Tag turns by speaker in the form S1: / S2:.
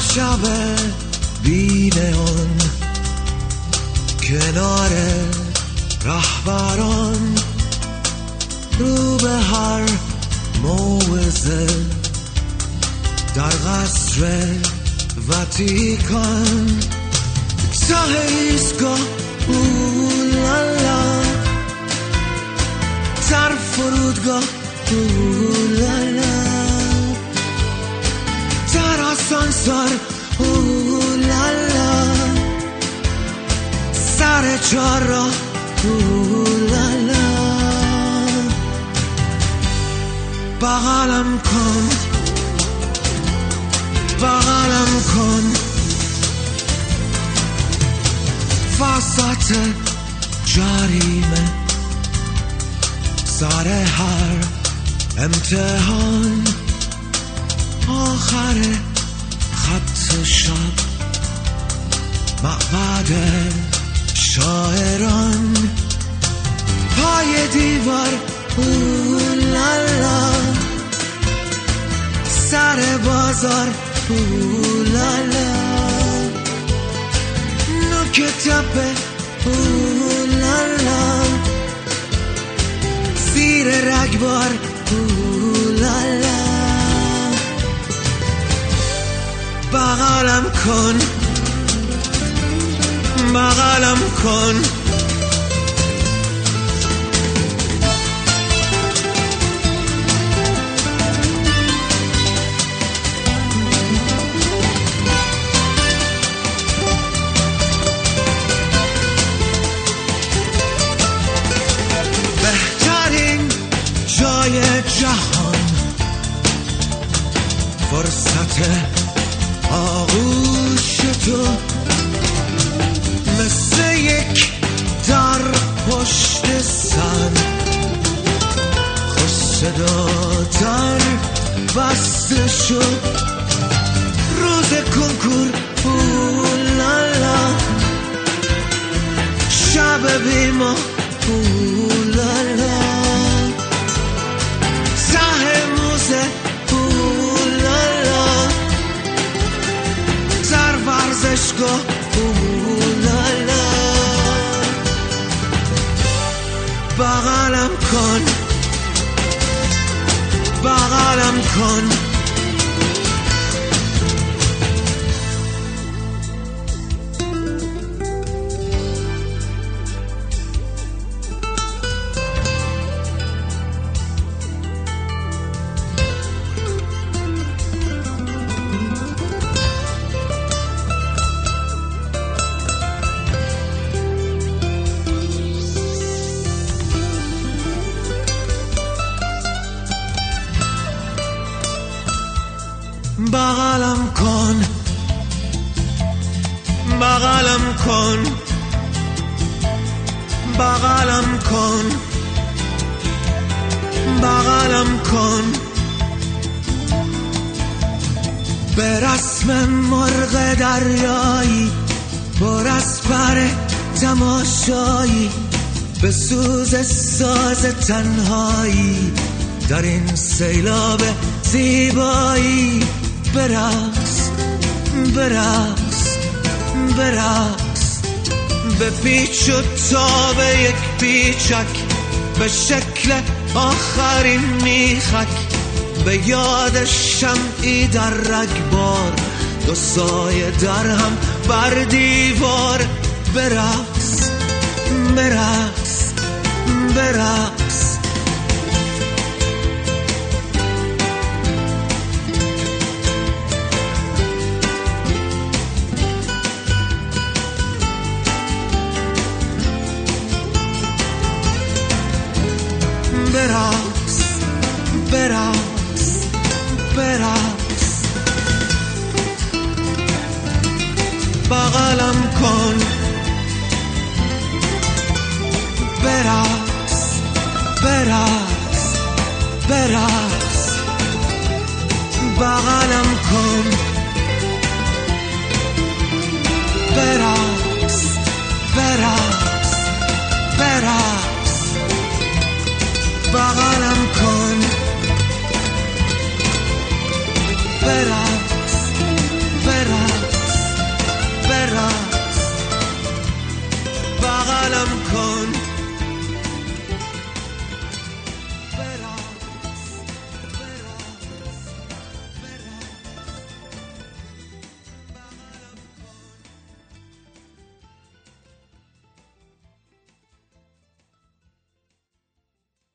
S1: شب بینهان کنار رهبران رو به هر موعظه در قصر واتیکان ته ایستگاه اولالا در فرودگاه اولالا در آسانسور اولالا سر چهارراه اولالا بغلم کن بغلم کن وسط جریمه سر هر امتحان آخر خط شب مقعد شاعران پای دیوار اولالا سر بازار اولالا نوک تپه اولالا زیر رگبار اولالا بغلم کن بغلم کن بهترین جای جهان فرصت آغوش تو مثل یک در پشت سر خوش صداتر بسته شد روز کنکور اولالا شب بیما اولالا ته موزه اولالا در ورزشگاه اولالا بغلم کن بغلم کن بغلم کن بغلم کن بغلم کن بغلم کن به رسم مرغ دریایی پر از پر تماشایی به سوز ساز تنهایی در این سیلاب زیبایی برقص برقص برقص به پیچ و تاب یک پیچک به شکل آخرین میخک به یاد شمعی در رگبار دو سایه در هم بر دیوار برقص برقص برقص برقص برقص برقص بغلم کن برقص برقص برقص بغلم کن برقص برقص برقص بغلم کن برقص برقص کن